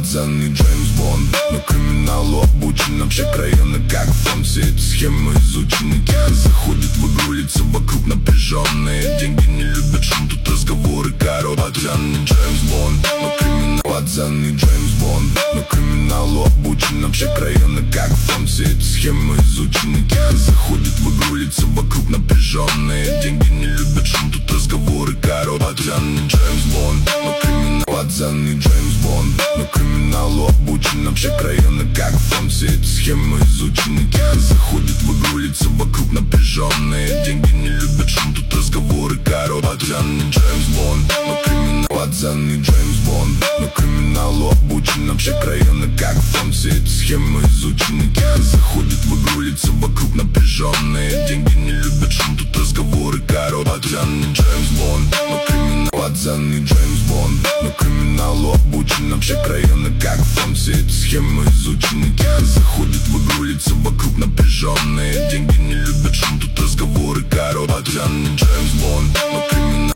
Пацаны Джеймс Бонд, но криминалу обучен. Все районы как фон, все эти схемы изучены. Тихо заходит в игру, лица вокруг напряженные. Деньги не любят шум, тут разговоры короткие. Пацаны Джеймс Бонд, но криминал. Пацаны Джеймс Бонд, но криминалу обучен. Все районы как фон, все эти схемы изучены. Тихо заходит в игру, лица вокруг напряженные. Деньги не любят шум, тут разговоры короткие. Пацаны Джеймс Бонд, но криминал. Пацаны Джеймс Бонд, но криминалу обучен. Все районы как фон, все эти схемы изучены. Тихо заходит в игру, лица вокруг напряженные. Деньги не любят шум, тут разговоры короткие. Пацаны Джеймс Бонд, но криминал. Пацаны Джеймс Бонд, но криминалу обучен. Все районы как фон, все эти схемы изучены. Тихо заходит в игру, лица вокруг напряженные. Деньги не любят шум, тут разговоры короткие. Пацаны Джеймс Бонд, но криминал. Пацаны Джеймс Бонд, но криминалу обучен. Все районы как фон, все эти схемы изучены. Тихо заходит в игру, лица вокруг напряженные. Деньги не любят шум, тут разговоры короткие. Пацаны